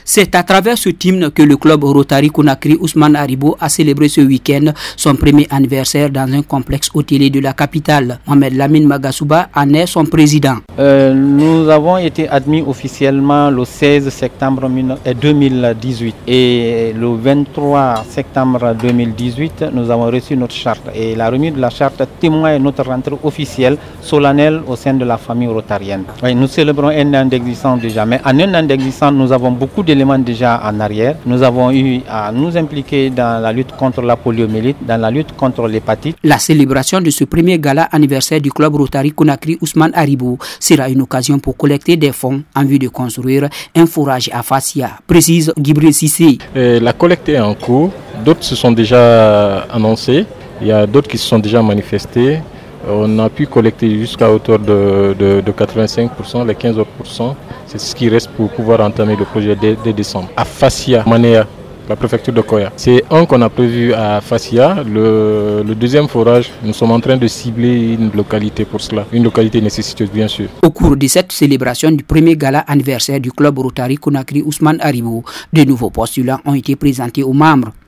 C'est à travers ce hymne que le club Rotary Conakry Ousmane Haribo a célébré ce week-end son premier anniversaire dans un complexe hôtelier de la capitale. Mohamed Lamine Magasouba en est son président. Nous avons été admis officiellement le 16 septembre 2018 et le 23 septembre 2018, nous avons reçu notre charte et la remise de la charte témoigne notre rentrée officielle solennelle au sein de la famille rotarienne. Oui, nous célébrons un an d'existence déjà, mais en un an d'existence, nous avons beaucoup d'éléments déjà en arrière. Nous avons eu à nous impliquer dans la lutte contre la poliomyélite, dans la lutte contre l'hépatite. La célébration de ce premier gala anniversaire du club Rotary Conakry Ousmane Haribo sera une occasion pour collecter des fonds en vue de construire un forage à Fassia, précise Gibril Sissé. La collecte est en cours, d'autres se sont déjà annoncés, il y a d'autres qui se sont déjà manifestés. On a pu collecter jusqu'à hauteur de 85%, les 15 autres %. C'est ce qui reste pour pouvoir entamer le projet dès décembre. À Fassia, Manéa, la préfecture de Koya. C'est un qu'on a prévu à Fassia. Le deuxième forage, nous sommes en train de cibler une localité pour cela. Une localité nécessiteuse, bien sûr. Au cours de cette célébration du premier gala anniversaire du club Rotary Conakry Ousmane Haribo, de nouveaux postulats ont été présentés aux membres.